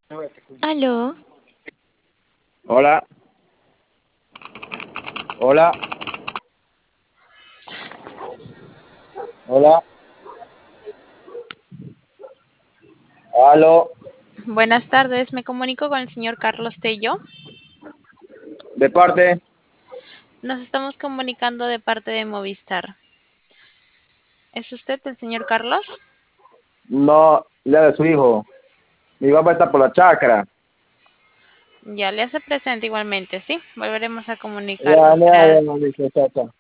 Aló, Hola, hola, hola, aló, buenas tardes. Me comunico con el señor Carlos Tello. de parte, Nos estamos comunicando de parte de Movistar. ¿Es usted el señor Carlos? no, ya de su hijo. Mi papá está por la chacra. Ya le hace presente igualmente, ¿sí? Volveremos a Ya, comunicarnos. ya, Gracias. ya, dice, cha, cha.